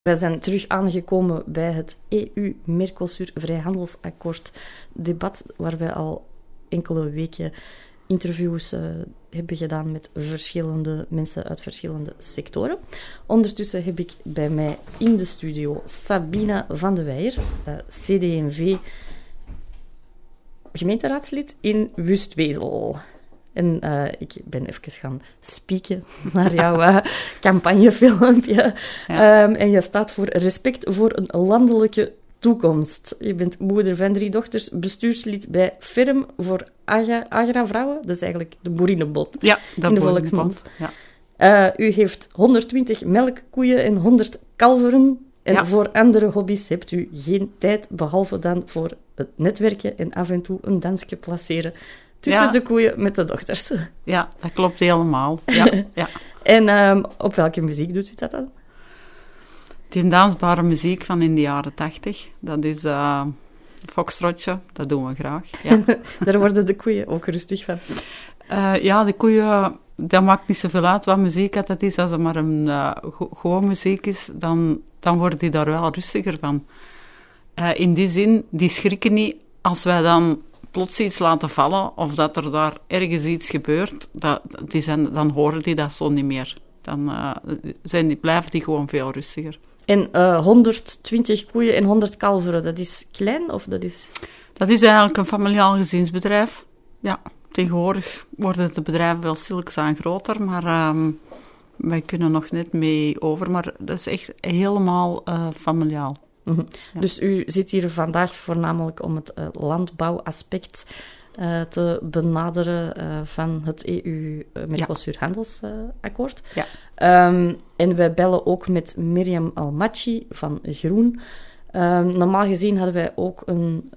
Wij zijn terug aangekomen bij het EU-Mercosur vrijhandelsakkoord debat, waar wij al enkele weken interviews hebben gedaan met verschillende mensen uit verschillende sectoren. Ondertussen heb ik bij mij in de studio Sabina van de Weijer, CD&V gemeenteraadslid in Wustwezel. En ik ben even gaan spieken naar jouw campagnefilmpje. Ja. En je staat voor respect voor een landelijke toekomst. Je bent moeder van 3 dochters, bestuurslid bij Ferm voor Agravrouwen. Dat is eigenlijk de boerinnenbond in de volksmond. Ja. U heeft 120 melkkoeien en 100 kalveren. En voor andere hobby's hebt u geen tijd, behalve dan voor het netwerken en af en toe een dansje placeren tussen de koeien met de dochters. Ja, dat klopt helemaal. Ja. En op welke muziek doet u dat dan? Die dansbare muziek van in de jaren 80. Dat is foxtrotje, dat doen we graag. Ja. Daar worden de koeien ook rustig van. De koeien, dat maakt niet zoveel uit wat muziek het is. Als het maar een gewoon muziek is, dan worden die daar wel rustiger van. In die zin, die schrikken niet als wij dan plots iets laten vallen, of dat er daar ergens iets gebeurt, dan horen die dat zo niet meer. Dan blijven die gewoon veel rustiger. En 120 koeien en 100 kalveren, dat is klein of dat is... Dat is eigenlijk een familiaal gezinsbedrijf. Ja, tegenwoordig worden de bedrijven wel stilletjes aan groter, maar wij kunnen nog net mee over. Maar dat is echt helemaal familiaal. Mm-hmm. Ja. Dus u zit hier vandaag voornamelijk om het landbouwaspect te benaderen van het EU-Mercosur handelsakkoord. Ja. En wij bellen ook met Mirjam Almachi van Groen. Normaal gezien hadden wij ook een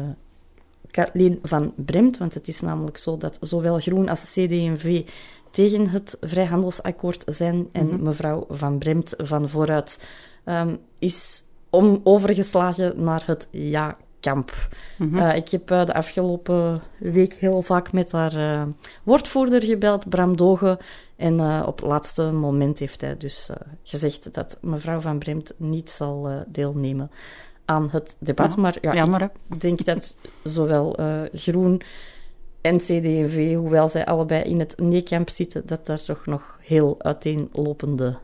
Kathleen van Bremt, want het is namelijk zo dat zowel Groen als CD&V tegen het vrijhandelsakkoord zijn. En mevrouw van Bremt van Vooruit is overgeslagen naar het ja-kamp. Ik heb de afgelopen week heel vaak met haar woordvoerder gebeld, Bram Doge. En op het laatste moment heeft hij dus gezegd dat mevrouw van Bremt niet zal deelnemen aan het debat. Maar ik denk dat zowel Groen en CD&V, hoewel zij allebei in het nee-kamp zitten, dat daar toch nog heel uiteenlopende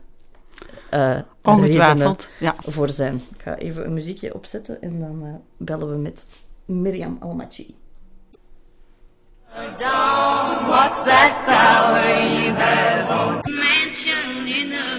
ongetwijfeld voor zijn. Ik ga even een muziekje opzetten en dan bellen we met Mirjam Almachi. Dawn, what's that flower you have? Mansion in the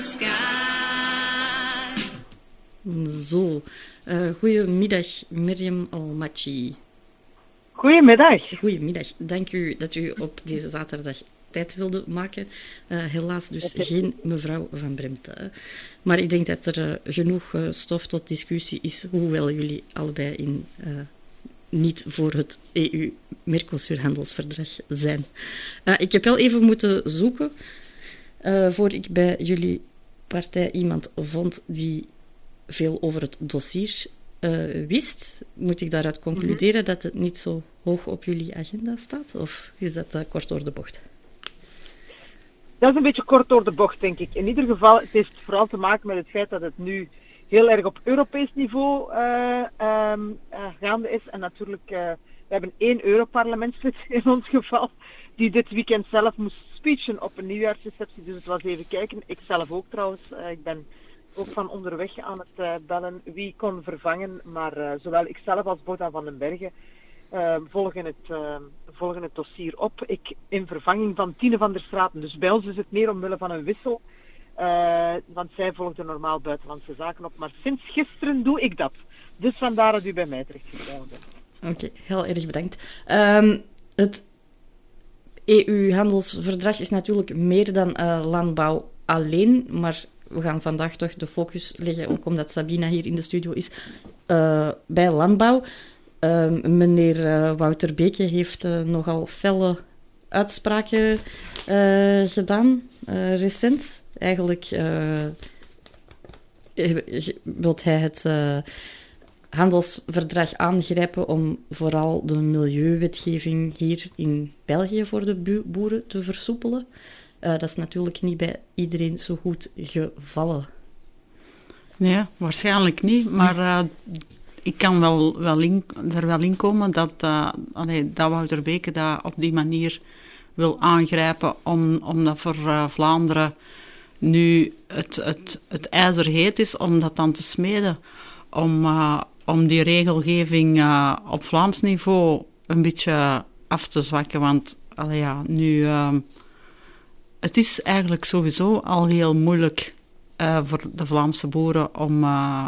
sky. Zo, goedemiddag Mirjam Almachi. Goedemiddag. Goedemiddag. Dank u dat u op deze zaterdag tijd wilde maken. Helaas dus geen mevrouw van Bremt. Maar ik denk dat er genoeg stof tot discussie is, hoewel jullie allebei niet voor het EU-Mercosur-handelsverdrag zijn. Ik heb wel even moeten zoeken voor ik bij jullie partij iemand vond die veel over het dossier wist. Moet ik daaruit concluderen dat het niet zo hoog op jullie agenda staat? Of is dat kort door de bocht? Dat is een beetje kort door de bocht, denk ik. In ieder geval, het heeft vooral te maken met het feit dat het nu heel erg op Europees niveau gaande is. En natuurlijk, we hebben 1 Europarlementslid in ons geval, die dit weekend zelf moest speechen op een nieuwjaarsreceptie. Dus het was even kijken. Ik zelf ook trouwens. Ik ben ook van onderweg aan het bellen wie kon vervangen. Maar zowel ik zelf als Bogdan van den Bergen volgen het dossier op. Ik in vervanging van Tine van der Straten. Dus bij ons is het meer omwille van een wissel. Want zij volgde normaal buitenlandse zaken op. Maar sinds gisteren doe ik dat. Dus vandaar dat u bij mij terechtgekomen bent. Oké, heel erg bedankt. Het EU-handelsverdrag is natuurlijk meer dan landbouw alleen. Maar we gaan vandaag toch de focus leggen, ook omdat Sabina hier in de studio is, bij landbouw. Meneer Wouter Beke heeft nogal felle uitspraken gedaan, recent. Eigenlijk wil hij het handelsverdrag aangrijpen om vooral de milieuwetgeving hier in België voor de boeren te versoepelen. Dat is natuurlijk niet bij iedereen zo goed gevallen. Nee, waarschijnlijk niet. Maar ik kan er wel in komen dat Wouter Beke dat op die manier wil aangrijpen, omdat voor Vlaanderen nu het ijzer heet is om dat dan te smeden. Om die regelgeving op Vlaams niveau een beetje af te zwakken. Want nu... het is eigenlijk sowieso al heel moeilijk voor de Vlaamse boeren om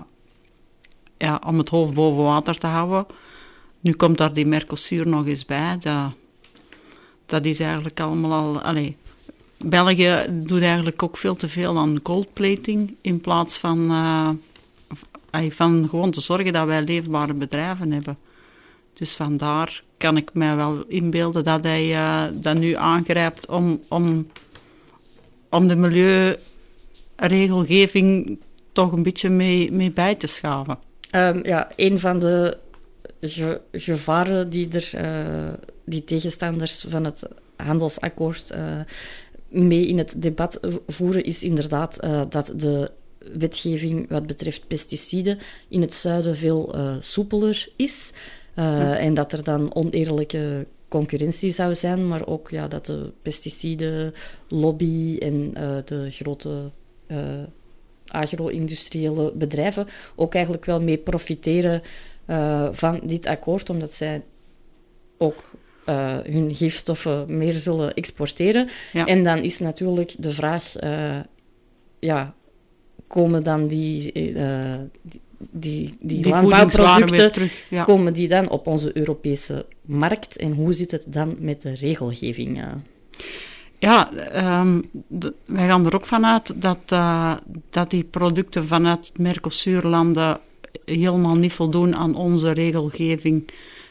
het hoofd boven water te houden. Nu komt daar die Mercosur nog eens bij. Dat is eigenlijk allemaal al... België doet eigenlijk ook veel te veel aan goldplating in plaats van gewoon te zorgen dat wij leefbare bedrijven hebben. Dus vandaar kan ik mij wel inbeelden dat hij dat nu aangrijpt om de milieuregelgeving toch een beetje mee bij te schaven. Een van de gevaren die tegenstanders van het handelsakkoord mee in het debat voeren, is inderdaad dat de wetgeving wat betreft pesticiden in het zuiden veel soepeler is. En dat er dan oneerlijke concurrentie zou zijn, maar ook dat de pesticidenlobby en de grote agro-industriële bedrijven ook eigenlijk wel mee profiteren van dit akkoord, omdat zij ook hun gifstoffen meer zullen exporteren. Ja. En dan is natuurlijk de vraag, komen dan die landbouwproducten, komen die dan op onze Europese markt? En hoe zit het dan met de regelgeving? Wij gaan er ook vanuit dat die producten vanuit Mercosur-landen helemaal niet voldoen aan onze regelgeving.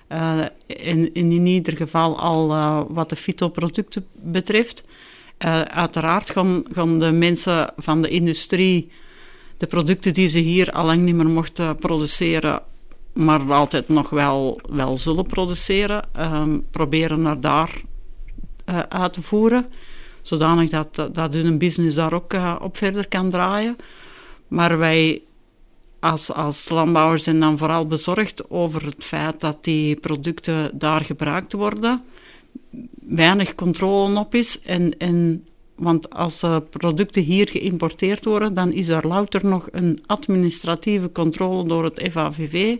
In ieder geval al wat de fytoproducten betreft. Uiteraard gaan de mensen van de industrie de producten die ze hier al lang niet meer mochten produceren, maar altijd nog wel zullen produceren, proberen naar daar uit te voeren, zodanig dat hun business daar ook op verder kan draaien. Maar wij als landbouwers zijn dan vooral bezorgd over het feit dat die producten daar gebruikt worden, weinig controle op is want als producten hier geïmporteerd worden, dan is er louter nog een administratieve controle door het FAVV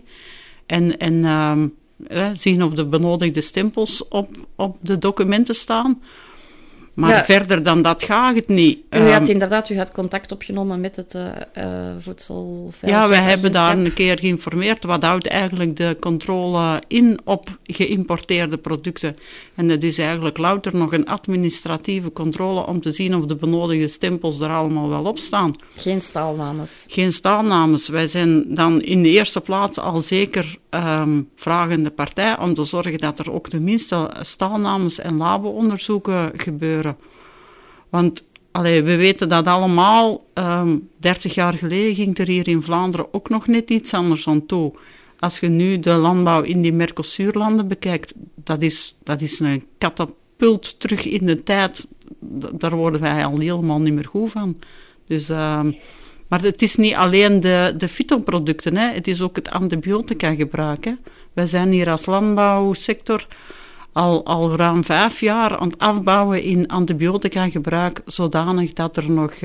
en zien of de benodigde stempels op de documenten staan. Maar verder dan dat gaat het niet. U had contact opgenomen met het voedselveiligheid. Ja, wij hebben daar een keer geïnformeerd. Wat houdt eigenlijk de controle in op geïmporteerde producten? En het is eigenlijk louter nog een administratieve controle om te zien of de benodigde stempels er allemaal wel op staan. Geen staalnames? Geen staalnames. Wij zijn dan in de eerste plaats al zeker vragende partij om te zorgen dat er ook tenminste staalnames en labo-onderzoeken gebeuren. Want we weten dat allemaal, 30 jaar geleden ging er hier in Vlaanderen ook nog net iets anders aan toe. Als je nu de landbouw in die Mercosur-landen bekijkt, dat is een katapult terug in de tijd. Daar worden wij al helemaal niet meer goed van. Dus, maar het is niet alleen de fytoproducten, het is ook het antibiotica gebruik. Wij zijn hier als landbouwsector al ruim 5 jaar aan het afbouwen in antibiotica gebruik, zodanig dat er nog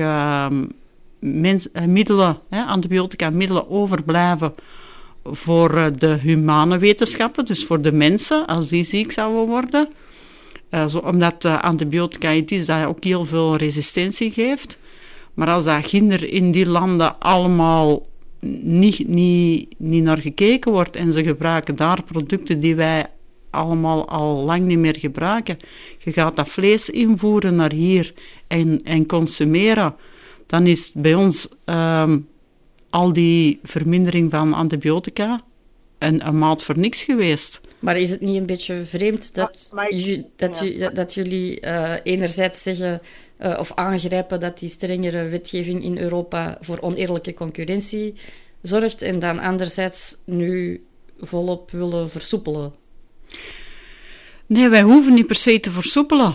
antibiotica-middelen overblijven voor de humane wetenschappen, dus voor de mensen, als die ziek zouden worden. Omdat antibiotica iets is dat ook heel veel resistentie geeft. Maar als dat ginder in die landen allemaal niet naar gekeken wordt en ze gebruiken daar producten die wij allemaal al lang niet meer gebruiken. Je gaat dat vlees invoeren naar hier en consumeren. Dan is bij ons al die vermindering van antibiotica een maat voor niks geweest. Maar is het niet een beetje vreemd dat jullie enerzijds zeggen of aangrijpen dat die strengere wetgeving in Europa voor oneerlijke concurrentie zorgt en dan anderzijds nu volop willen versoepelen? Nee, wij hoeven niet per se te versoepelen.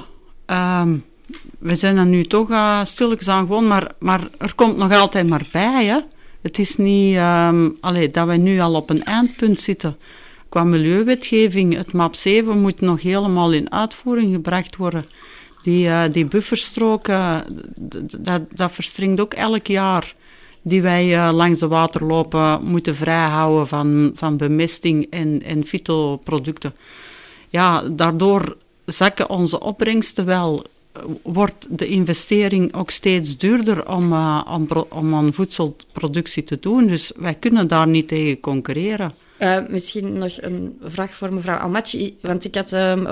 We zijn dan nu toch stilletjes aan gewoon, maar er komt nog altijd maar bij. Hè? Het is niet dat wij nu al op een eindpunt zitten. Qua milieuwetgeving, het MAP 7 moet nog helemaal in uitvoering gebracht worden. Die bufferstroken, dat verstringt ook elk jaar. Die wij langs de waterlopen moeten vrijhouden van bemesting en fytoproducten. Ja, daardoor zakken onze opbrengsten wel. Wordt de investering ook steeds duurder om aan voedselproductie te doen. Dus wij kunnen daar niet tegen concurreren. Misschien nog een vraag voor mevrouw Almaty. Want ik had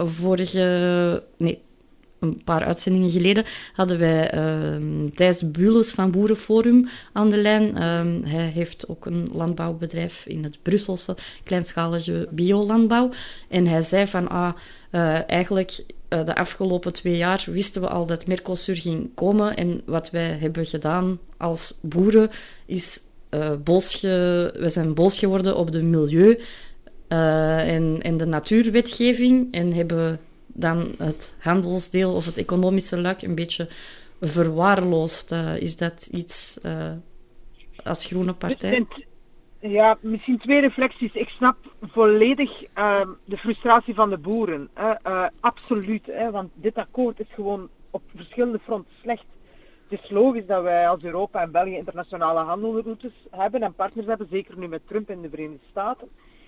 een paar uitzendingen geleden hadden wij Thijs Bules van Boerenforum aan de lijn. Hij heeft ook een landbouwbedrijf in het Brusselse, kleinschalige biolandbouw. En hij zei van, eigenlijk de afgelopen 2 jaar wisten we al dat Mercosur ging komen. En wat wij hebben gedaan als boeren is we zijn boos geworden op de milieu en de natuurwetgeving en hebben dan het handelsdeel of het economische luik een beetje verwaarloosd. Is dat iets als groene partij? Ja, misschien 2 reflecties. Ik snap volledig de frustratie van de boeren. Absoluut, want dit akkoord is gewoon op verschillende fronten slecht. Het is logisch dat wij als Europa en België internationale handelroutes hebben en partners hebben, zeker nu met Trump in de Verenigde Staten.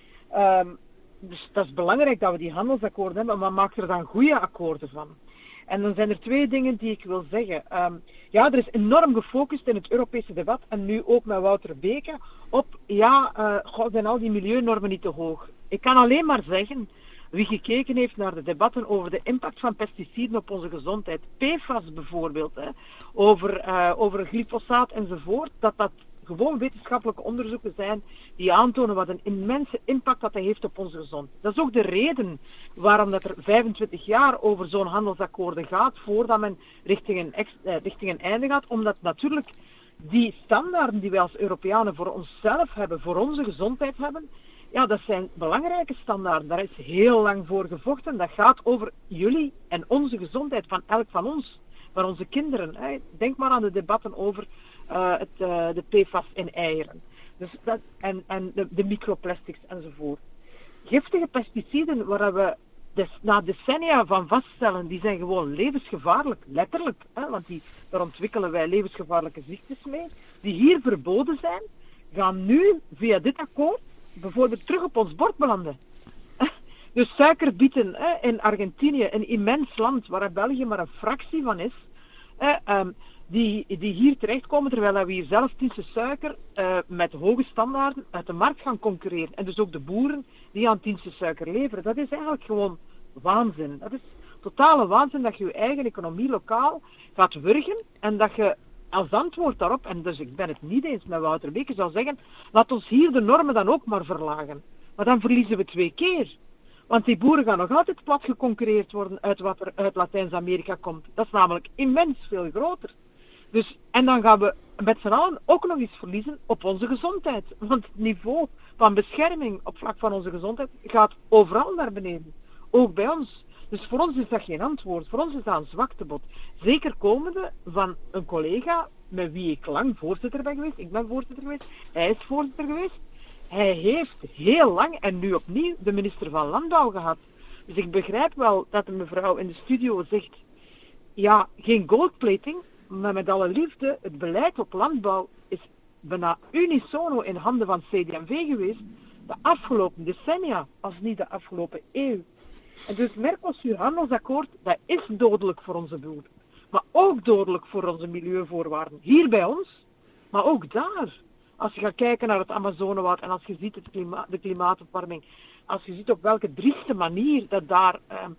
Dus dat is belangrijk dat we die handelsakkoorden hebben, maar maak er dan goede akkoorden van. En dan zijn er 2 dingen die ik wil zeggen. Er is enorm gefocust in het Europese debat, en nu ook met Wouter Beke, op, zijn al die milieunormen niet te hoog. Ik kan alleen maar zeggen, wie gekeken heeft naar de debatten over de impact van pesticiden op onze gezondheid, PFAS bijvoorbeeld, over glyfosaat enzovoort, dat gewoon wetenschappelijke onderzoeken zijn die aantonen wat een immense impact dat heeft op onze gezondheid. Dat is ook de reden waarom dat er 25 jaar over zo'n handelsakkoorden gaat, voordat men richting een einde gaat, omdat natuurlijk die standaarden die wij als Europeanen voor onszelf hebben, voor onze gezondheid hebben, ja, dat zijn belangrijke standaarden. Daar is heel lang voor gevochten. Dat gaat over jullie en onze gezondheid van elk van ons, van onze kinderen. Denk maar aan de debatten over de PFAS in eieren. Dus en de microplastics enzovoort. Giftige pesticiden waar we na decennia van vaststellen, die zijn gewoon levensgevaarlijk, letterlijk. Want daar ontwikkelen wij levensgevaarlijke ziektes mee. Die hier verboden zijn, gaan nu via dit akkoord bijvoorbeeld terug op ons bord belanden. Dus suikerbieten in Argentinië, een immens land waar België maar een fractie van is, die hier terechtkomen, terwijl we hier zelf Tiense suiker met hoge standaarden uit de markt gaan concurreren. En dus ook de boeren die aan Tiense suiker leveren. Dat is eigenlijk gewoon waanzin. Dat is totale waanzin dat je je eigen economie lokaal gaat wurgen en dat je als antwoord daarop, en dus ik ben het niet eens met Wouter Beke, zou zeggen, laat ons hier de normen dan ook maar verlagen. Maar dan verliezen we 2 keer. Want die boeren gaan nog altijd plat geconcurreerd worden uit wat er uit Latijns-Amerika komt. Dat is namelijk immens veel groter. Dus, en dan gaan we met z'n allen ook nog eens verliezen op onze gezondheid. Want het niveau van bescherming op vlak van onze gezondheid gaat overal naar beneden. Ook bij ons. Dus voor ons is dat geen antwoord. Voor ons is dat een zwaktebod. Zeker komende van een collega met wie ik lang voorzitter ben geweest. Ik ben voorzitter geweest. Hij is voorzitter geweest. Hij heeft heel lang en nu opnieuw de minister van Landbouw gehad. Dus ik begrijp wel dat de mevrouw in de studio zegt, ja, geen goldplating, maar met alle liefde, het beleid op landbouw is bijna unisono in handen van CD&V geweest de afgelopen decennia, als niet de afgelopen eeuw. En dus Mercosur handelsakkoord, dat is dodelijk voor onze boeren. Maar ook dodelijk voor onze milieuvoorwaarden. Hier bij ons, maar ook daar. Als je gaat kijken naar het Amazonewoud en als je ziet de klimaatopwarming, als je ziet op welke drieste manier dat daar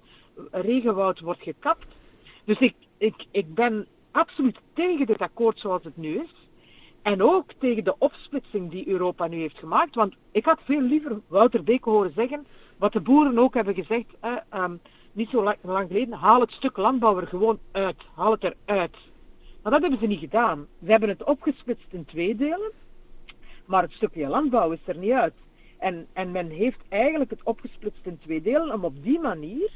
regenwoud wordt gekapt. Dus ik ben absoluut tegen dit akkoord zoals het nu is. En ook tegen de opsplitsing die Europa nu heeft gemaakt. Want ik had veel liever Wouter Beke horen zeggen, wat de boeren ook hebben gezegd, niet zo lang geleden, haal het stuk landbouw er gewoon uit. Haal het eruit. Maar dat hebben ze niet gedaan. Ze hebben het opgesplitst in 2 delen. Maar het stukje landbouw is er niet uit. En men heeft eigenlijk het opgesplitst in 2 delen om op die manier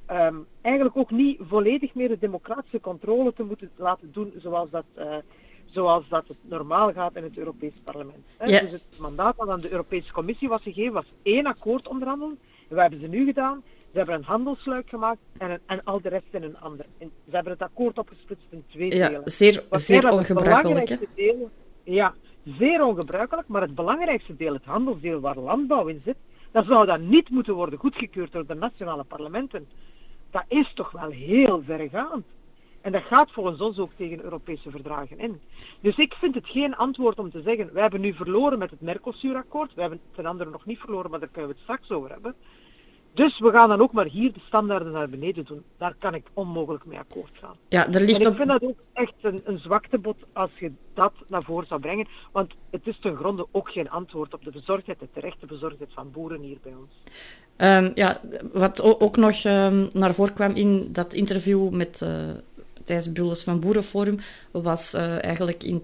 eigenlijk ook niet volledig meer de democratische controle te moeten laten doen zoals dat het normaal gaat in het Europees Parlement. Ja. Dus het mandaat dat aan de Europese Commissie was gegeven, was 1 akkoord onderhandelen. En wat hebben ze nu gedaan? Ze hebben een handelsluik gemaakt en al de rest in een ander. En ze hebben het akkoord opgesplitst in 2 delen. Ja, zeer ongebruikelijk. Hè? Ja, zeer ongebruikelijk, maar het belangrijkste deel, het handelsdeel waar landbouw in zit, dat zou dan niet moeten worden goedgekeurd door de nationale parlementen. Dat is toch wel heel vergaand. En dat gaat volgens ons ook tegen Europese verdragen in. Dus ik vind het geen antwoord om te zeggen, wij hebben nu verloren met het Mercosur-akkoord. We hebben ten andere nog niet verloren, maar daar kunnen we het straks over hebben. Dus we gaan dan ook maar hier de standaarden naar beneden doen. Daar kan ik onmogelijk mee akkoord gaan. Ja, er ligt en ik vind dat ook echt een zwaktebod als je dat naar voren zou brengen. Want het is ten gronde ook geen antwoord op de bezorgdheid, de terechte bezorgdheid van boeren hier bij ons. Ja, wat ook nog naar voren kwam in dat interview met Thijs Bulles van Boerenforum, was eigenlijk in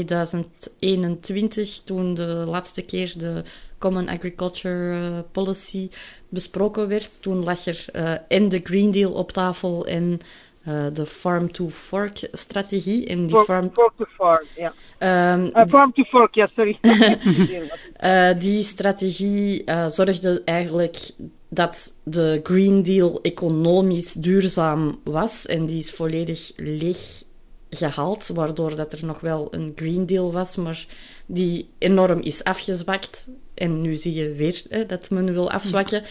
2021, toen de laatste keer de Common Agriculture Policy besproken werd. Toen lag er en de Green Deal op tafel en de Farm-to-Fork-strategie. En die Farm-to-Farm, ja. Farm-to-Fork, ja, sorry. Die strategie zorgde eigenlijk dat de Green Deal economisch duurzaam was en die is volledig leeg gehaald, waardoor dat er nog wel een Green Deal was, maar die enorm is afgezwakt. En nu zie je weer dat men wil afzwakken.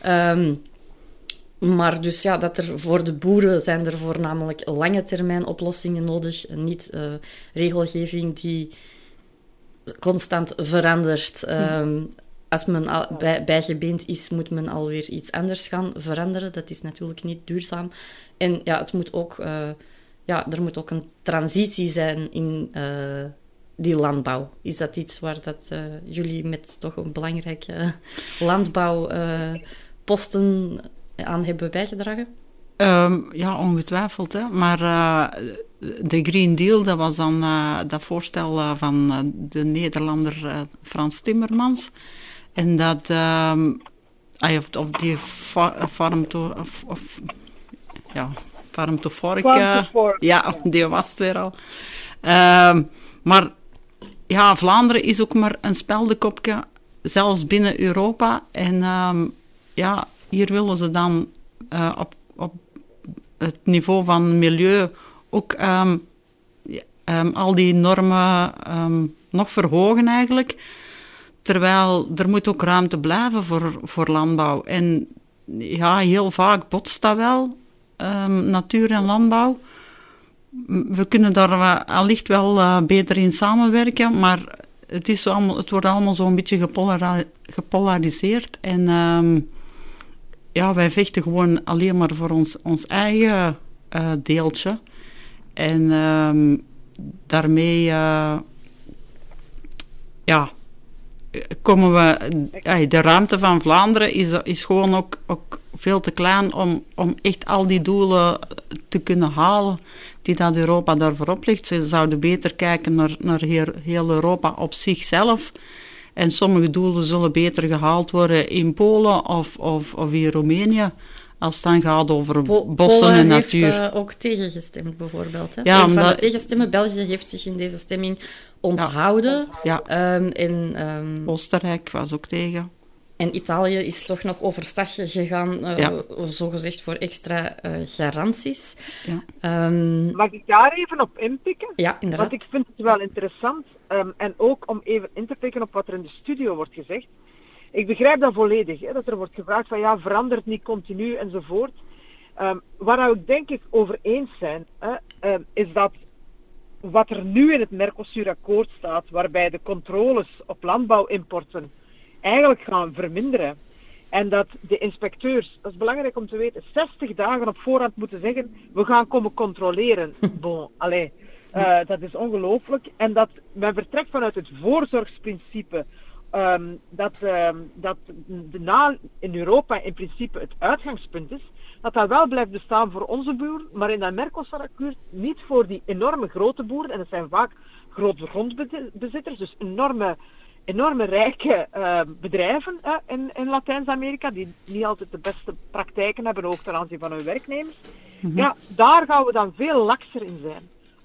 Maar dus ja, dat er voor de boeren zijn er voornamelijk lange termijn oplossingen nodig, niet regelgeving die constant verandert. Als men bijgebeend is, moet men alweer iets anders gaan veranderen. Dat is natuurlijk niet duurzaam. En ja, het moet ook, er moet ook een transitie zijn in die landbouw. Is dat iets waar dat, jullie met toch een belangrijke landbouwposten aan hebben bijgedragen? Ja, ongetwijfeld. Hè. Maar de Green Deal, dat was dan dat voorstel van de Nederlander Frans Timmermans. En dat, of die farm to fork, ja, die was het weer al. Maar ja, Vlaanderen is ook maar een speldekopje, zelfs binnen Europa. En ja, hier willen ze dan op het niveau van milieu ook al die normen nog verhogen eigenlijk. Terwijl er moet ook ruimte blijven voor landbouw. En ja, heel vaak botst dat wel, natuur en landbouw. We kunnen daar allicht wel beter in samenwerken, maar het wordt allemaal zo'n beetje gepolariseerd. En ja, wij vechten gewoon alleen maar voor ons eigen deeltje. En daarmee komen we... de ruimte van Vlaanderen is gewoon ook veel te klein om echt al die doelen te kunnen halen die dat Europa daarvoor oplegt. Ze zouden beter kijken naar heel Europa op zichzelf. En sommige doelen zullen beter gehaald worden in Polen of in Roemenië, als het dan gaat over bossen en natuur. Polen heeft ook tegengestemd, bijvoorbeeld. Hè? Ja, van de tegenstemmen, België heeft zich in deze stemming onthouden. Ja. Oostenrijk was ook tegen. En Italië is toch nog overstag gegaan, zogezegd voor extra garanties. Ja. Mag ik daar even op inpikken? Ja, inderdaad. Want ik vind het wel interessant. En ook om even in te pikken op wat er in de studio wordt gezegd. Ik begrijp dat volledig, hè, dat er wordt gevraagd van ja, verandert niet continu enzovoort. Waar we denk ik over eens zijn, is dat wat er nu in het Mercosur-akkoord staat, waarbij de controles op landbouwimporten eigenlijk gaan verminderen. En dat de inspecteurs, dat is belangrijk om te weten, 60 dagen op voorhand moeten zeggen, we gaan komen controleren. Bon, allez, dat is ongelooflijk. En dat men vertrekt vanuit het voorzorgsprincipe, dat in Europa in principe het uitgangspunt is, dat wel blijft bestaan voor onze boeren, maar in dat Mercosur-akkoord niet voor die enorme grote boeren, en dat zijn vaak grote grondbezitters, dus enorme rijke bedrijven in Latijns-Amerika, die niet altijd de beste praktijken hebben, ook ten aanzien van hun werknemers. Mm-hmm. Ja, daar gaan we dan veel lakser in zijn.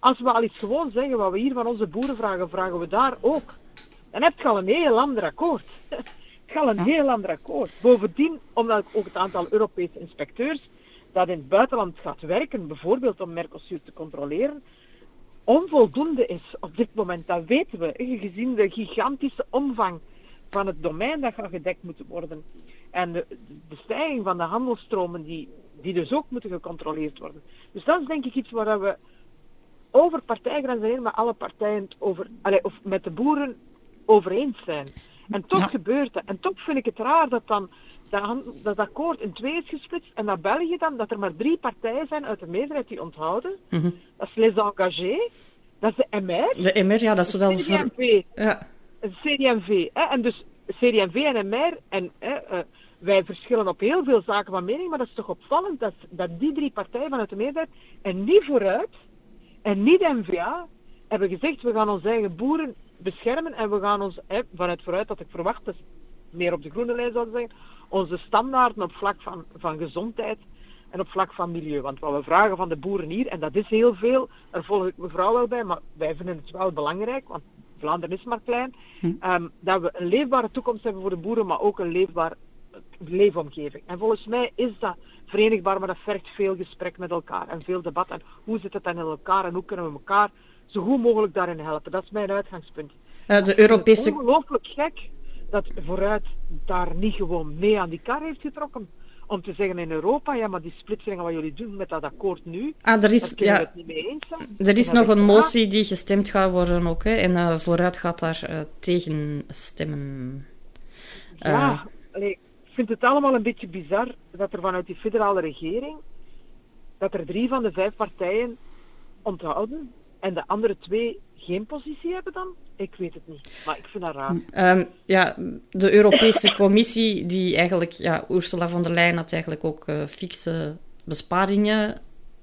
als we al eens gewoon zeggen wat we hier van onze boeren vragen, vragen we daar ook. Dan heb je al een heel ander akkoord. Heel ander akkoord. Bovendien, omdat ook het aantal Europese inspecteurs dat in het buitenland gaat werken, bijvoorbeeld om Mercosur te controleren, onvoldoende is op dit moment. Dat weten we, gezien de gigantische omvang van het domein dat gaat gedekt moeten worden. En de stijging van de handelsstromen die dus ook moeten gecontroleerd worden. Dus dat is denk ik iets waar we over partijgrenzen heen met alle partijen of met de boeren over eens zijn. En toch gebeurt dat. En toch vind ik het raar dat dan dat akkoord in 2 is gesplitst en dat België dan, dat er maar 3 partijen zijn uit de meerderheid die onthouden. Mm-hmm. Dat is Les Engagés, dat is de MR. De MR, ja, dat is wel... CD&V. Ja. CD&V. En dus CD&V en MR, en wij verschillen op heel veel zaken van mening, maar dat is toch opvallend dat die 3 partijen vanuit de meerderheid, en niet Vooruit, en niet de N-VA, hebben gezegd, we gaan onze eigen boeren beschermen en we gaan ons, vanuit Vooruit, dat ik verwacht, dus meer op de groene lijn zou ik zeggen, onze standaarden op vlak van gezondheid en op vlak van milieu. Want wat we vragen van de boeren hier, en dat is heel veel, daar volg ik mevrouw wel bij, maar wij vinden het wel belangrijk, want Vlaanderen is maar klein, dat we een leefbare toekomst hebben voor de boeren, maar ook een leefbare leefomgeving. En volgens mij is dat verenigbaar, maar dat vergt veel gesprek met elkaar en veel debat. En hoe zit het dan in elkaar en hoe kunnen we elkaar zo goed mogelijk daarin helpen? Dat is mijn uitgangspunt. De Europese... Het is ongelooflijk gek dat Vooruit daar niet gewoon mee aan die kar heeft getrokken. Om te zeggen in Europa, ja, maar die splitsingen wat jullie doen met dat akkoord nu, daar kunnen we het niet mee eens zijn. Er is nog een motie die gestemd gaat worden ook, hè, en Vooruit gaat daar tegen stemmen. Ik vind het allemaal een beetje bizar dat er vanuit die federale regering, dat er 3 van de 5 partijen onthouden en de andere 2 geen positie hebben dan? Ik weet het niet, maar ik vind dat raar. De Europese Commissie, die eigenlijk, Ursula von der Leyen had eigenlijk ook fikse besparingen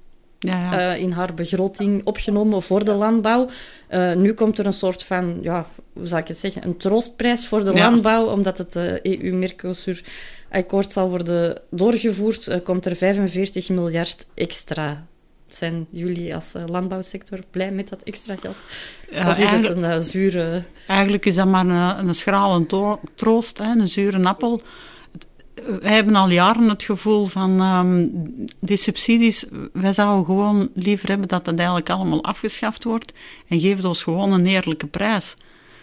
in haar begroting opgenomen voor de landbouw. Nu komt er een soort van, hoe zou ik het zeggen, een troostprijs voor de landbouw, omdat het EU-Mercosur-akkoord zal worden doorgevoerd, komt er 45 miljard extra. Zijn jullie als landbouwsector blij met dat extra geld? Of is het een zure... Eigenlijk is dat maar een schrale troost, een zure appel. Wij hebben al jaren het gevoel van die subsidies, wij zouden gewoon liever hebben dat het eigenlijk allemaal afgeschaft wordt en geeft ons gewoon een eerlijke prijs.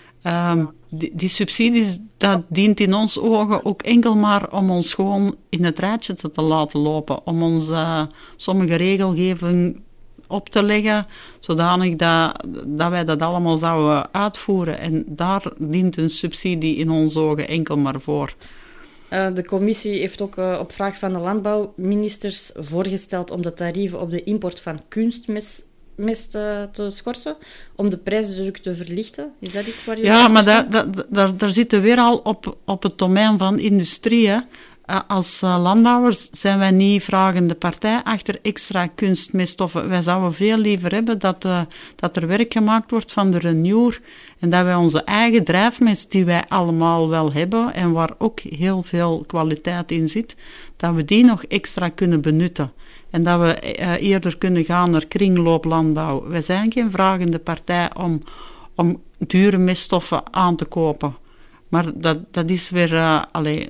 Die subsidies, dat dient in ons ogen ook enkel maar om ons gewoon in het rijtje te laten lopen, om ons sommige regelgeving op te leggen, zodanig dat wij dat allemaal zouden uitvoeren. En daar dient een subsidie in ons ogen enkel maar voor. De commissie heeft ook op vraag van de landbouwministers voorgesteld om de tarieven op de import van kunstmest te schorsen, om de prijsdruk te verlichten. Is dat iets waar je... Ja, maar daar zitten we weer al op het domein van industrie. Hè. Als landbouwers zijn wij niet vragende partij achter extra kunstmeststoffen. Wij zouden veel liever hebben dat er werk gemaakt wordt van de renier en dat wij onze eigen drijfmest, die wij allemaal wel hebben en waar ook heel veel kwaliteit in zit, dat we die nog extra kunnen benutten. En dat we eerder kunnen gaan naar kringlooplandbouw. Wij zijn geen vragende partij om dure meststoffen aan te kopen. Maar dat is weer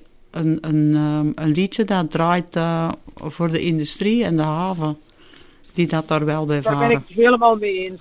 een liedje dat draait voor de industrie en de haven, die dat daar wel bij varen. Daar ben ik het helemaal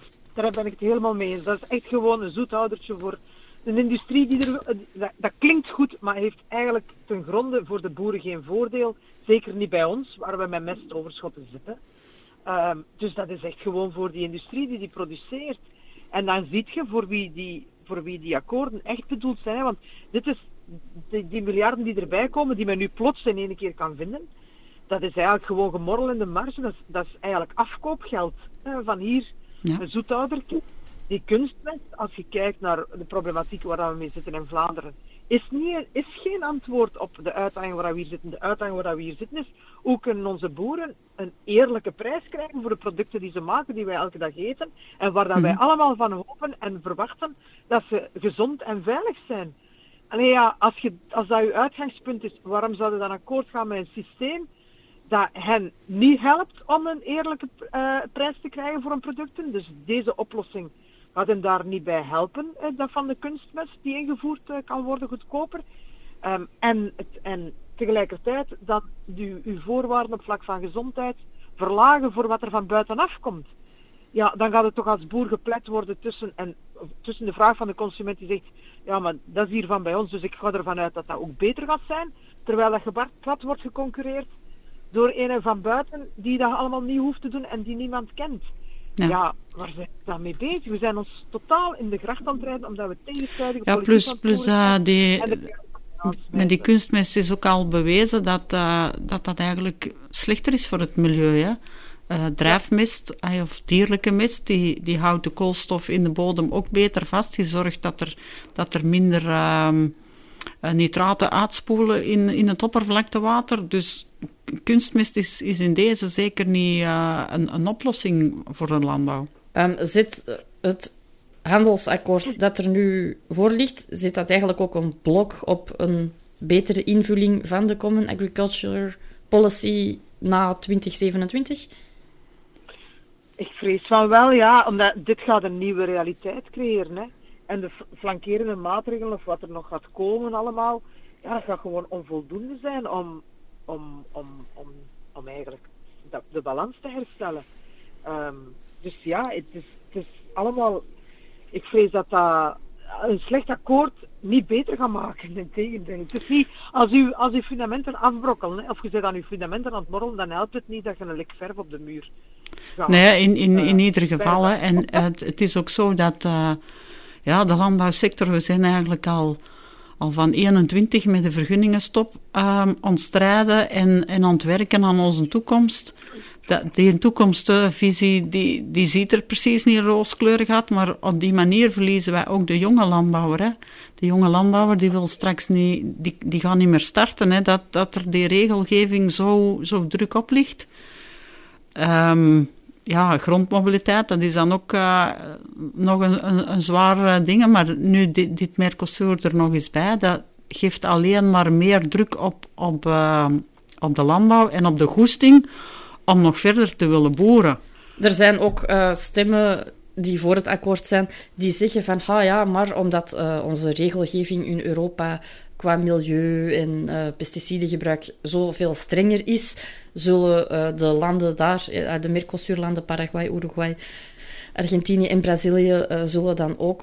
mee eens. Dat is echt gewoon een zoethoudertje voor een industrie dat klinkt goed, maar heeft eigenlijk ten gronde voor de boeren geen voordeel. Zeker niet bij ons, waar we met mestoverschotten zitten. Dus dat is echt gewoon voor die industrie die produceert. En dan zie je voor wie die akkoorden echt bedoeld zijn. Want dit is die miljarden die erbij komen, die men nu plots in één keer kan vinden. Dat is eigenlijk gewoon gemorrel in de marge. Dat is eigenlijk afkoopgeld van hier, een zoethoudertje. Die kunstmest, als je kijkt naar de problematiek waar we mee zitten in Vlaanderen, is geen antwoord op de uitdaging waar we hier zitten. De uitdaging waar we hier zitten is, hoe kunnen onze boeren een eerlijke prijs krijgen voor de producten die ze maken, die wij elke dag eten, en waar dat wij allemaal van hopen en verwachten dat ze gezond en veilig zijn. Allee, als dat uw uitgangspunt is, waarom zouden we dan akkoord gaan met een systeem dat hen niet helpt om een eerlijke prijs te krijgen voor hun producten. Dus deze oplossing gaat hen daar niet bij helpen, dat van de kunstmest die ingevoerd kan worden goedkoper. En tegelijkertijd dat uw voorwaarden op vlak van gezondheid verlagen voor wat er van buitenaf komt. Ja, dan gaat het toch als boer gepleit worden tussen de vraag van de consument die zegt, ja, maar dat is hiervan bij ons, dus ik ga ervan uit dat dat ook beter gaat zijn, terwijl dat plat wordt geconcurreerd door een van buiten die dat allemaal niet hoeft te doen en die niemand kent. Ja, waar zijn we dan mee bezig? We zijn ons totaal in de gracht aan het rijden omdat we tegenstrijdige politiek aan het voeren zijn. Met die kunstmest is ook al bewezen dat eigenlijk slechter is voor het milieu. Hè? Drijfmest of dierlijke mest, die houdt de koolstof in de bodem ook beter vast. Die zorgt dat er minder nitraten uitspoelen in het oppervlaktewater. Dus kunstmest is in deze zeker niet een oplossing voor de landbouw. Zit het handelsakkoord dat er nu voor ligt, zit dat eigenlijk ook een blok op een betere invulling van de Common Agriculture Policy na 2027? Ik vrees van wel, ja, omdat dit gaat een nieuwe realiteit creëren. Hè. En de flankerende maatregelen, of wat er nog gaat komen allemaal, ja, dat gaat gewoon onvoldoende zijn om eigenlijk de balans te herstellen. Dus ja, het is allemaal... Ik vrees dat een slecht akkoord niet beter gaat maken. Integendeel. Het is niet als uw fundamenten afbrokkelen, hè, of je zit aan uw fundamenten aan het morrelen, dan helpt het niet dat je een lik verf op de muur gaat. Nee, in ieder geval. Hè. En het is ook zo dat de landbouwsector, we zijn eigenlijk al van 21 met de vergunningenstop aan het strijden en aan het werken aan onze toekomst. Die toekomstvisie die ziet er precies niet rooskleurig uit, maar op die manier verliezen wij ook de jonge landbouwer. Hè. De jonge landbouwer die wil straks niet, die gaat niet meer starten, hè, dat er die regelgeving zo druk op ligt. Grondmobiliteit, dat is dan ook nog een zwaar ding, maar nu dit Mercosur er nog eens bij, dat geeft alleen maar meer druk op de landbouw en op de goesting om nog verder te willen boeren. Er zijn ook stemmen die voor het akkoord zijn, die zeggen van, maar omdat onze regelgeving in Europa qua milieu en pesticidengebruik zoveel strenger is, zullen de landen daar, de Mercosur-landen, Paraguay, Uruguay, Argentinië en Brazilië, zullen dan ook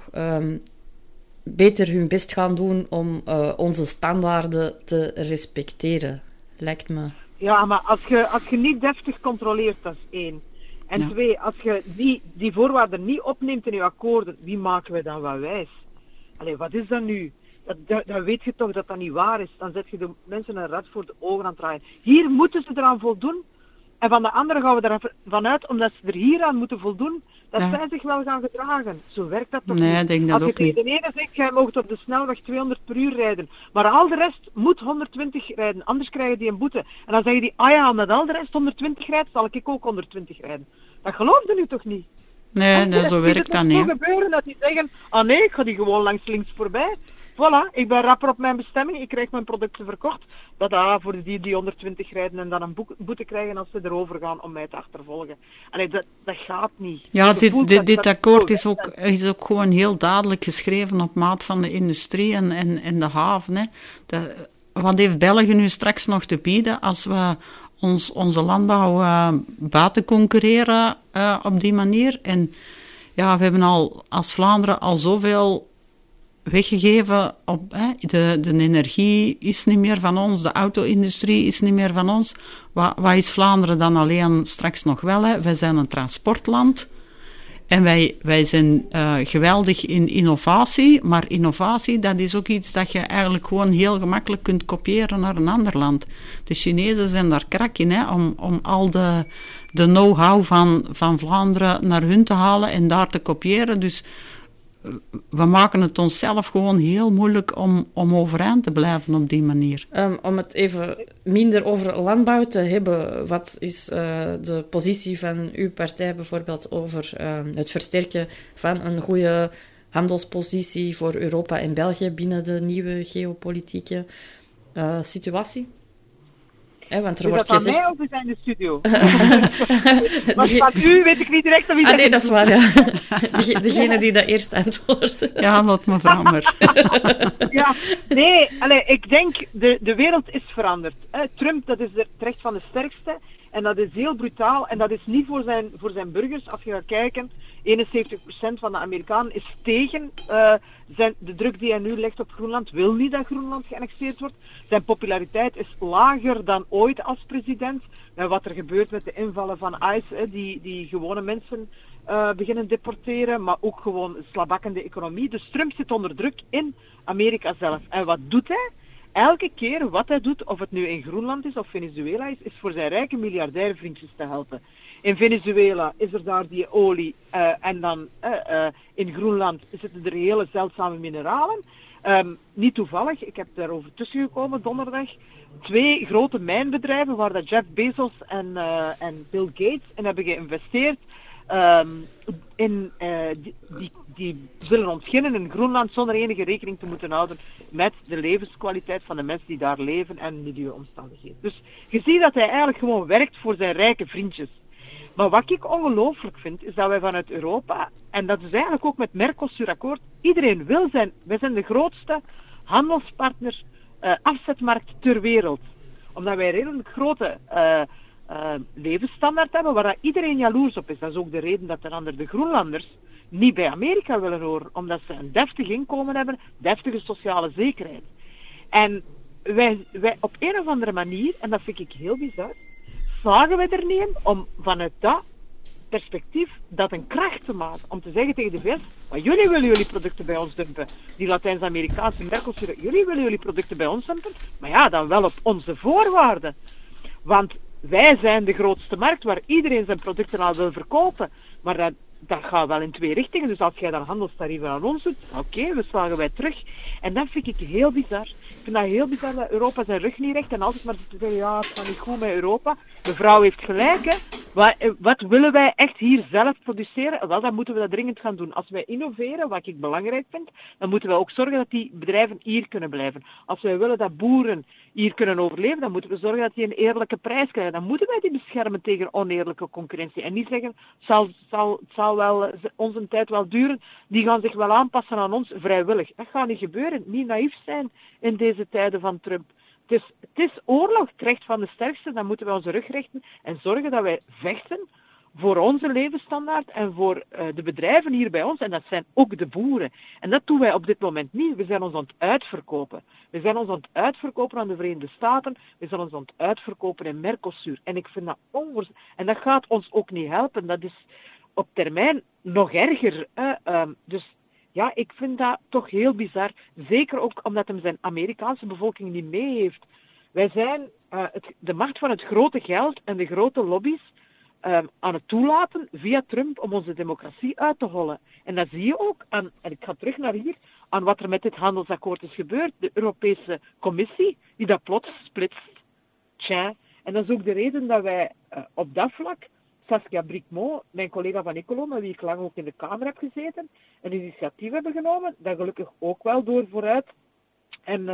beter hun best gaan doen om onze standaarden te respecteren, lijkt me. Ja, maar als je niet deftig controleert, dat is 1. En 2, als je die voorwaarden niet opneemt in je akkoorden, wie maken we dan wat wijs? Allee, wat is dat nu? Dan weet je toch dat dat niet waar is. Dan zet je de mensen een rad voor de ogen aan het draaien. Hier moeten ze eraan voldoen. En van de anderen gaan we ervan uit, omdat ze er hier aan moeten voldoen, dat zij zich wel gaan gedragen. Zo werkt dat toch niet? Ik denk dat als je tegen de ene zegt, jij mag op de snelweg 200 per uur rijden, maar al de rest moet 120 rijden, anders krijgen die een boete. En dan zeggen die, omdat al de rest 120 rijdt, zal ik ook 120 rijden. Dat geloofde nu toch niet? Nee, zo werkt dat niet. Het kan gebeuren dat die zeggen, ik ga die gewoon langs links voorbij. Voilà, ik ben rapper op mijn bestemming, ik krijg mijn producten verkocht. Voor die 120 rijden en dan een boete krijgen als ze erover gaan om mij te achtervolgen. Allee, dat gaat niet. Ja, dit akkoord is ook gewoon heel duidelijk geschreven op maat van de industrie en de haven. Hè. Wat heeft België nu straks nog te bieden als we onze landbouw buiten concurreren op die manier? En ja, we hebben als Vlaanderen al zoveel weggegeven op de energie is niet meer van ons, de auto-industrie is niet meer van ons. Wat is Vlaanderen dan alleen straks nog wel? Hè? Wij zijn een transportland en wij zijn geweldig in innovatie, maar innovatie dat is ook iets dat je eigenlijk gewoon heel gemakkelijk kunt kopiëren naar een ander land. De Chinezen zijn daar krak in, hè, om al de know-how van Vlaanderen naar hun te halen en daar te kopiëren. Dus we maken het onszelf gewoon heel moeilijk om overeind te blijven op die manier. Om het even minder over landbouw te hebben, wat is de positie van uw partij bijvoorbeeld over het versterken van een goede handelspositie voor Europa en België binnen de nieuwe geopolitieke situatie? Want er Is wordt dat van gezegd... mij of is dat in de studio? Maar van u weet ik niet direct of nee, dat is waar, ja. Degene die dat eerst antwoordde. Ja, laat mevrouw maar. Ja, nee, ik denk, de wereld is veranderd. Trump, dat is het recht van de sterkste. En dat is heel brutaal. En dat is niet voor zijn burgers. Als je gaat kijken, 71% van de Amerikanen is tegen de druk die hij nu legt op Groenland. Wil niet dat Groenland geannexeerd wordt. Zijn populariteit is lager dan ooit als president. En wat er gebeurt met de invallen van ICE, die gewone mensen beginnen deporteren, maar ook gewoon een slabakkende economie. Dus Trump zit onder druk in Amerika zelf. En wat doet hij? Elke keer wat hij doet, of het nu in Groenland is of Venezuela is voor zijn rijke miljardaire vriendjes te helpen. In Venezuela is er daar die olie en dan in Groenland zitten er hele zeldzame mineralen. Niet toevallig, ik heb daarover tussengekomen donderdag, 2 grote mijnbedrijven waar dat Jeff Bezos en Bill Gates in hebben geïnvesteerd. Die willen ontginnen in Groenland zonder enige rekening te moeten houden met de levenskwaliteit van de mensen die daar leven en milieuomstandigheden. Dus je ziet dat hij eigenlijk gewoon werkt voor zijn rijke vriendjes. Maar wat ik ongelooflijk vind, is dat wij vanuit Europa, en dat is eigenlijk ook met Mercosur-akkoord, iedereen wil zijn. Wij zijn de grootste handelspartner, afzetmarkt ter wereld. Omdat wij een redelijk grote levensstandaard hebben, waar dat iedereen jaloers op is. Dat is ook de reden dat de Groenlanders niet bij Amerika willen horen, omdat ze een deftig inkomen hebben, deftige sociale zekerheid. En wij op een of andere manier, en dat vind ik heel bizar, slagen we er niet in om vanuit dat perspectief dat een kracht te maken. Om te zeggen tegen de VS, maar jullie willen jullie producten bij ons dumpen. Die Latijns-Amerikaanse Mercosur, jullie willen jullie producten bij ons dumpen. Maar ja, dan wel op onze voorwaarden. Want wij zijn de grootste markt waar iedereen zijn producten al wil verkopen. Maar dat gaat wel in 2 richtingen. Dus als jij dan handelstarieven aan ons doet, oké, we slagen wij terug. En dat vind ik heel bizar. Ik vind dat heel bizar dat Europa zijn rug niet recht en altijd maar zit te zeggen, ja, het gaat niet goed met Europa. Mevrouw heeft gelijk, hè. Wat willen wij echt hier zelf produceren? Wel, dan moeten we dat dringend gaan doen. Als wij innoveren, wat ik belangrijk vind, dan moeten we ook zorgen dat die bedrijven hier kunnen blijven. Als wij willen dat boeren hier kunnen overleven, dan moeten we zorgen dat die een eerlijke prijs krijgen. Dan moeten wij die beschermen tegen oneerlijke concurrentie. En niet zeggen, het zal wel onze tijd wel duren, die gaan zich wel aanpassen aan ons vrijwillig. Dat gaat niet gebeuren. Niet naïef zijn in deze tijden van Trump. Het is oorlog, het recht van de sterkste, dan moeten wij onze rug rechten en zorgen dat wij vechten voor onze levensstandaard en voor de bedrijven hier bij ons, en dat zijn ook de boeren. En dat doen wij op dit moment niet. We zijn ons aan het uitverkopen. We zijn ons aan het uitverkopen aan de Verenigde Staten, we zijn ons aan het uitverkopen in Mercosur. En ik vind dat en dat gaat ons ook niet helpen. Dat is op termijn nog erger. Dus ja, ik vind dat toch heel bizar. Zeker ook omdat hem zijn Amerikaanse bevolking niet mee heeft. Wij zijn de macht van het grote geld en de grote lobby's aan het toelaten via Trump om onze democratie uit te hollen. En dat zie je ook aan, en ik ga terug naar hier, aan wat er met dit handelsakkoord is gebeurd. De Europese Commissie, die dat plots splitst. Tja, en dat is ook de reden dat wij op dat vlak, Saskia Brikmont, mijn collega van Ecolo, met wie ik lang ook in de Kamer heb gezeten, een initiatief hebben genomen, dat gelukkig ook wel door Vooruit en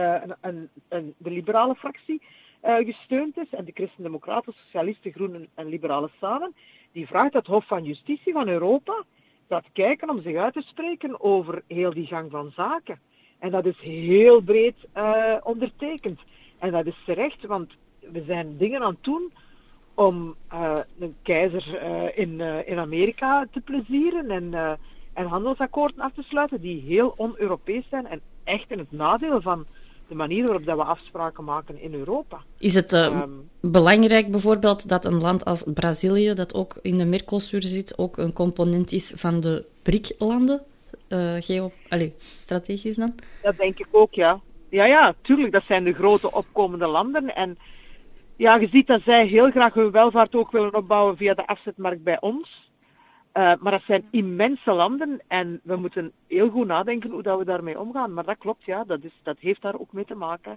de liberale fractie gesteund is, en de Christen-Democraten, Socialisten, Groenen en Liberalen samen, die vraagt dat het Hof van Justitie van Europa gaat kijken om zich uit te spreken over heel die gang van zaken. En dat is heel breed ondertekend. En dat is terecht, want we zijn dingen aan het doen om een keizer in Amerika te plezieren en handelsakkoorden af te sluiten die heel on-Europees zijn en echt in het nadeel van de manier waarop dat we afspraken maken in Europa. Is het belangrijk bijvoorbeeld dat een land als Brazilië, dat ook in de Mercosur zit, ook een component is van de BRIC-landen? Strategisch dan? Dat denk ik ook, ja. Ja, tuurlijk, dat zijn de grote opkomende landen. En ja, je ziet dat zij heel graag hun welvaart ook willen opbouwen via de afzetmarkt bij ons. Maar dat zijn immense landen en we moeten heel goed nadenken hoe dat we daarmee omgaan. Maar dat klopt, ja, dat heeft daar ook mee te maken.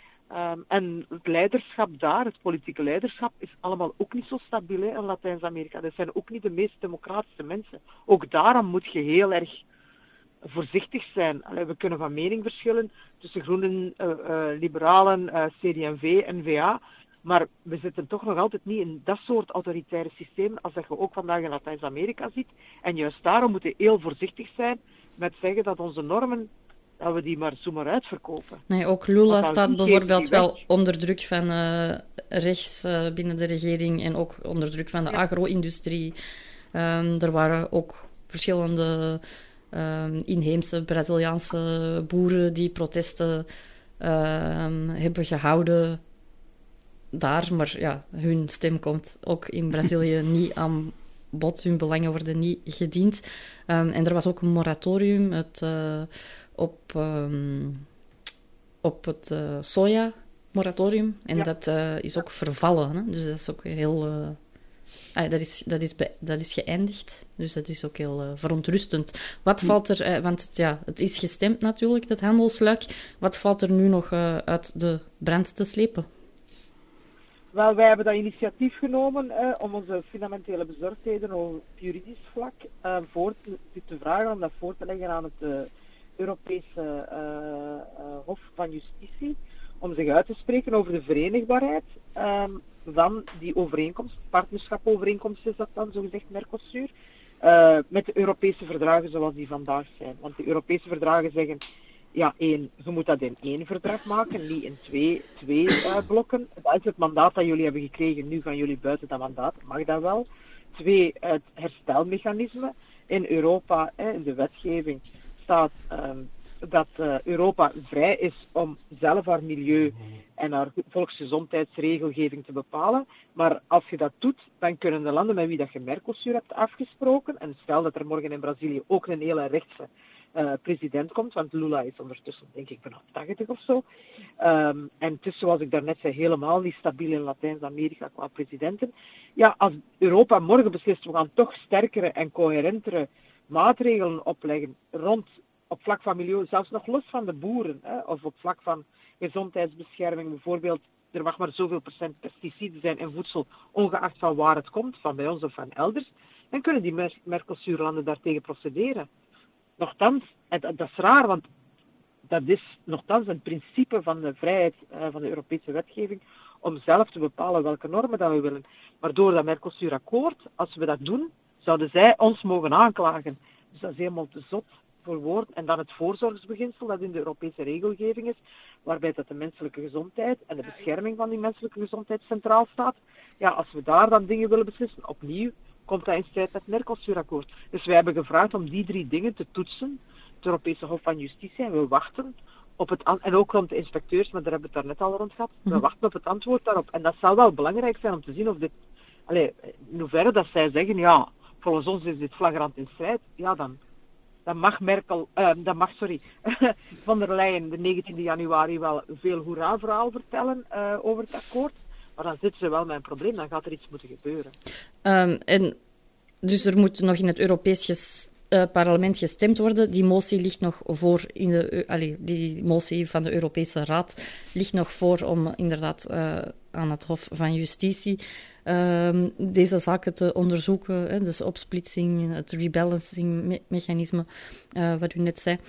En het leiderschap daar, het politieke leiderschap, is allemaal ook niet zo stabiel in Latijns-Amerika. Dat zijn ook niet de meest democratische mensen. Ook daarom moet je heel erg voorzichtig zijn. We kunnen van mening verschillen tussen Groenen, Liberalen, CD&V en VA. Maar we zitten toch nog altijd niet in dat soort autoritaire systemen als dat je ook vandaag in Latijns-Amerika ziet. En juist daarom moeten we heel voorzichtig zijn met zeggen dat onze normen, dat we die maar zomaar uitverkopen. Nee, ook Lula Want dan staat geeft bijvoorbeeld die wel weg. onder druk van rechts binnen de regering en ook onder druk van de agro-industrie. Er waren ook verschillende inheemse Braziliaanse boeren die protesten hebben gehouden daar. Maar ja, hun stem komt ook in Brazilië niet aan bod. Hun belangen worden niet gediend. En er was ook een moratorium op het soja-moratorium. En dat is ook vervallen. Hè? Dus dat is ook heel... dat is geëindigd. Dus dat is ook heel verontrustend. Wat valt er... want het is gestemd natuurlijk, dat handelsluik. Wat valt er nu nog uit de brand te slepen? Wel, wij hebben dat initiatief genomen om onze fundamentele bezorgdheden op juridisch vlak te vragen om dat voor te leggen aan het Europese Hof van Justitie, om zich uit te spreken over de verenigbaarheid van die overeenkomst, partnerschapovereenkomst is dat dan, zogezegd Mercosur, met de Europese verdragen zoals die vandaag zijn. Want de Europese verdragen zeggen, ja, je moet dat in 1 verdrag maken, niet in twee blokken. Dat is het mandaat dat jullie hebben gekregen, nu gaan jullie buiten dat mandaat, mag dat wel. 2, het herstelmechanisme. In Europa, in de wetgeving, staat dat Europa vrij is om zelf haar milieu en haar volksgezondheidsregelgeving te bepalen. Maar als je dat doet, dan kunnen de landen met wie dat je Mercosur hebt afgesproken, en stel dat er morgen in Brazilië ook een hele rechtse president komt, want Lula is ondertussen, denk ik, vanaf 80 of zo. En het is, zoals ik daarnet zei, helemaal niet stabiel in Latijns-Amerika qua presidenten. Ja, als Europa morgen beslist, we gaan toch sterkere en coherentere maatregelen opleggen op vlak van milieu, zelfs nog los van de boeren, of op vlak van gezondheidsbescherming, bijvoorbeeld, er mag maar zoveel procent pesticiden zijn in voedsel, ongeacht van waar het komt, van bij ons of van elders, dan kunnen die Mercosur-landen daartegen procederen. Nochtans, en dat is raar, want dat is nogthans een principe van de vrijheid van de Europese wetgeving om zelf te bepalen welke normen dat we willen. Maar door dat Mercosur-akkoord, als we dat doen, zouden zij ons mogen aanklagen. Dus dat is helemaal te zot voor woord. En dan het voorzorgsbeginsel dat in de Europese regelgeving is, waarbij dat de menselijke gezondheid en de bescherming van die menselijke gezondheid centraal staat. Ja, als we daar dan dingen willen beslissen, opnieuw, komt dat in strijd met het Mercosur-akkoord. Dus wij hebben gevraagd om die 3 dingen te toetsen, het Europese Hof van Justitie, en we wachten op het en ook rond de inspecteurs, maar daar hebben we het daar net al rond gehad. We wachten op het antwoord daarop. En dat zal wel belangrijk zijn om te zien of dit, in hoeverre dat zij zeggen, ja, volgens ons is dit flagrant in strijd, ja, dan mag Van der Leyen de 19e januari wel een veel hoera-verhaal vertellen over het akkoord. Maar dan zitten ze wel met een probleem, dan gaat er iets moeten gebeuren. En dus er moet nog in het Europees parlement gestemd worden. Die motie ligt nog voor die motie van de Europese Raad ligt nog voor om inderdaad aan het Hof van Justitie deze zaken te onderzoeken. Dus opsplitsing, het rebalancing-mechanisme, wat u net zei.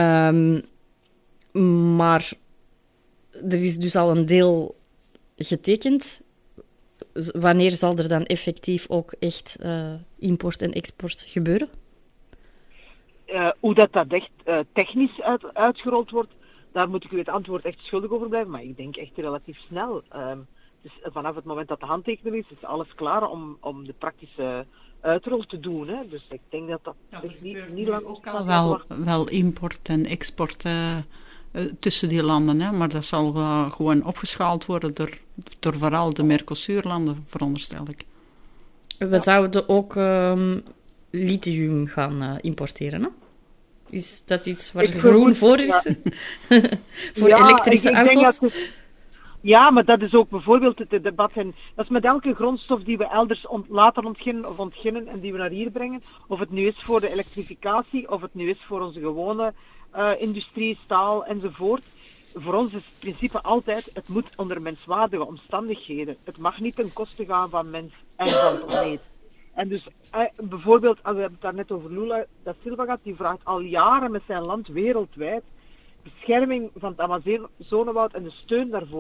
Maar er is dus al een deel getekend. Wanneer zal er dan effectief ook echt import en export gebeuren? Hoe dat echt technisch uitgerold wordt, daar moet ik u het antwoord echt schuldig over blijven. Maar ik denk echt relatief snel. Dus vanaf het moment dat de handtekening is alles klaar om de praktische uitrol te doen. Hè. Dus ik denk dat niet lang ook al wel import en export tussen die landen, hè, maar dat zal gewoon opgeschaald worden door vooral de Mercosur-landen, veronderstel ik. We zouden ook lithium gaan importeren, hè? Is dat iets waar groen voor is? Voor elektrische auto's? Ja, maar dat is ook bijvoorbeeld het debat. En dat is met elke grondstof die we elders laten ontginnen en die we naar hier brengen. Of het nu is voor de elektrificatie, of het nu is voor onze gewone industrie, staal enzovoort. Voor ons is het principe altijd, het moet onder menswaardige omstandigheden. Het mag niet ten koste gaan van mens en van planeet. En dus bijvoorbeeld, we hebben het daar net over Lula da Silva gehad, die vraagt al jaren met zijn land wereldwijd bescherming van het Amazonewoud en de steun daarvoor.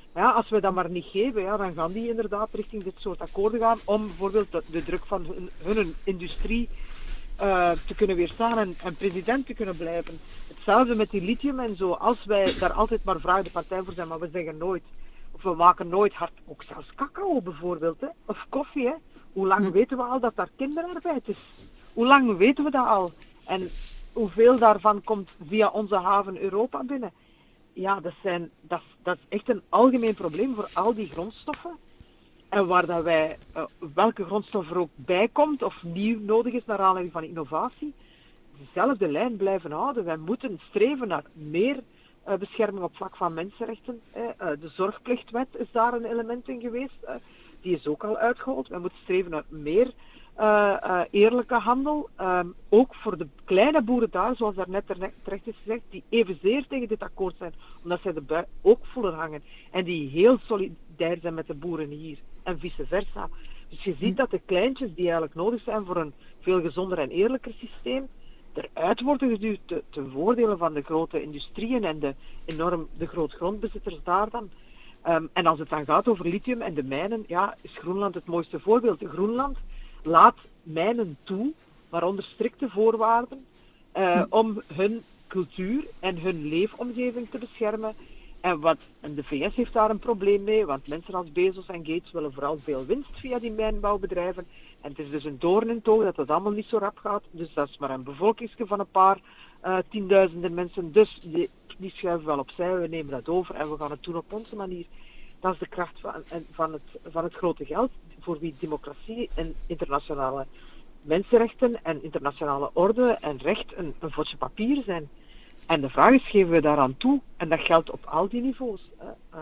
Ja, als we dat maar niet geven, ja, dan gaan die inderdaad richting dit soort akkoorden gaan om bijvoorbeeld de druk van hun industrie te kunnen weerstaan en president te kunnen blijven. Hetzelfde met die lithium en zo. Als wij daar altijd maar vragen de partij voor zijn, maar we zeggen nooit, of we maken nooit hard, ook zelfs cacao bijvoorbeeld, hè, of koffie. Hè. Hoe lang weten we al dat daar kinderarbeid is? Hoe lang weten we dat al? En hoeveel daarvan komt via onze haven Europa binnen? Ja, dat is echt een algemeen probleem voor al die grondstoffen. En waar dat wij, welke grondstof er ook bij komt of nieuw nodig is naar aanleiding van innovatie, dezelfde lijn blijven houden. Wij moeten streven naar meer bescherming op vlak van mensenrechten. De zorgplichtwet is daar een element in geweest. Die is ook al uitgehold. Wij moeten streven naar meer eerlijke handel. Ook voor de kleine boeren daar, zoals daar net terecht is gezegd, die evenzeer tegen dit akkoord zijn, omdat zij de bui ook voelen hangen. En die heel solidair zijn met de boeren hier. En vice versa. Dus je ziet dat de kleintjes die eigenlijk nodig zijn voor een veel gezonder en eerlijker systeem, eruit worden geduwd ten voordele van de grote industrieën en de grootgrondbezitters daar dan. En als het dan gaat over lithium en de mijnen, ja, is Groenland het mooiste voorbeeld. Groenland laat mijnen toe, maar onder strikte voorwaarden, om hun cultuur en hun leefomgeving te beschermen. En de VS heeft daar een probleem mee, want mensen als Bezos en Gates willen vooral veel winst via die mijnbouwbedrijven. En het is dus een doorn in het oog dat het allemaal niet zo rap gaat. Dus dat is maar een bevolkingsje van een paar tienduizenden mensen. Dus die schuiven wel opzij, we nemen dat over en we gaan het doen op onze manier. Dat is de kracht van het grote geld, voor wie democratie en internationale mensenrechten en internationale orde en recht een vodje papier zijn. En de vraag is, geven we daaraan toe? En dat geldt op al die niveaus.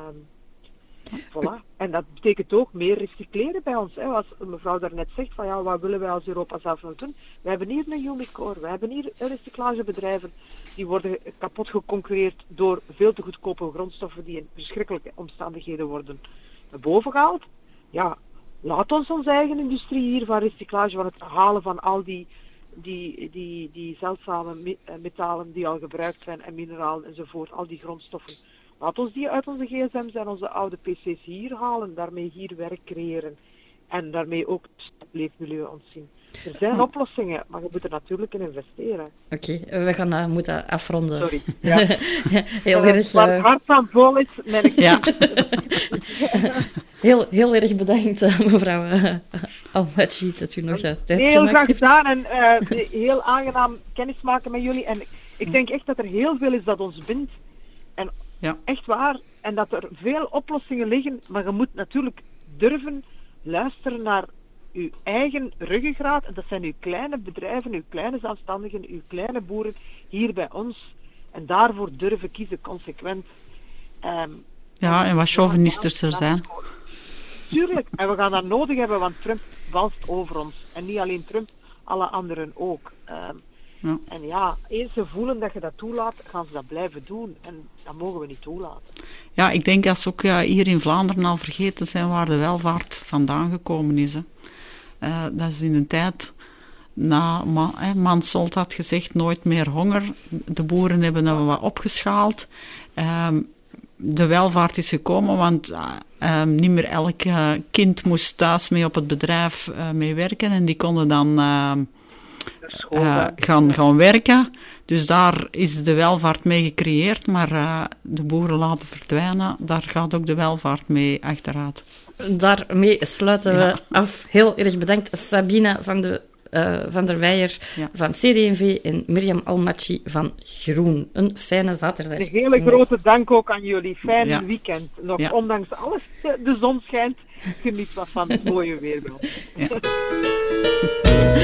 Voilà. En dat betekent ook meer recycleren bij ons. Hè. Als mevrouw daarnet zegt, van ja, wat willen wij als Europa zelf nog doen? We hebben hier een Umicore, we hebben hier recyclagebedrijven. Die worden kapot geconcurreerd door veel te goedkope grondstoffen die in verschrikkelijke omstandigheden worden boven gehaald. Ja, laat ons onze eigen industrie hier van recyclage, van het halen van al die zeldzame metalen die al gebruikt zijn en mineralen enzovoort, al die grondstoffen. Laat ons die uit onze gsm's en onze oude pc's hier halen, daarmee hier werk creëren en daarmee ook het leefmilieu ontzien. Er zijn oplossingen, maar je moet er natuurlijk in investeren. Oké, we gaan moeten afronden. Sorry. Ja. Heel erg... Waar het hart van vol is, merk ik. Ja. Heel erg bedankt, mevrouw Almachi, dat u nog tijd heel gemaakt graag heeft. gedaan en heel aangenaam kennismaken met jullie. En ik denk echt dat er heel veel is dat ons bindt. En echt waar. En dat er veel oplossingen liggen, maar je moet natuurlijk durven luisteren naar uw eigen ruggengraat. En dat zijn uw kleine bedrijven, uw kleine zelfstandigen, uw kleine boeren hier bij ons. En daarvoor durven kiezen, consequent. En wat chauvinistischer zijn. Tuurlijk, en we gaan dat nodig hebben, want Trump walst over ons. En niet alleen Trump, alle anderen ook. En ja, eens ze voelen dat je dat toelaat, gaan ze dat blijven doen. En dat mogen we niet toelaten. Ja, ik denk dat ze ook hier in Vlaanderen al vergeten zijn waar de welvaart vandaan gekomen is. Hè. Dat is in een tijd... Mansholt had gezegd, nooit meer honger. De boeren hebben dat wat opgeschaald. De welvaart is gekomen, want niet meer elk kind moest thuis mee op het bedrijf mee werken. En die konden dan gaan werken. Dus daar is de welvaart mee gecreëerd. Maar de boeren laten verdwijnen, daar gaat ook de welvaart mee achteruit. Daarmee sluiten we af. Heel erg bedankt, Sabina van der Weijer van CD&V en Mirjam Almachi van Groen. Een fijne zaterdag. Een hele grote dank ook aan jullie. Fijn weekend. Nog ondanks alles, de zon schijnt. Geniet wat van het mooie weer.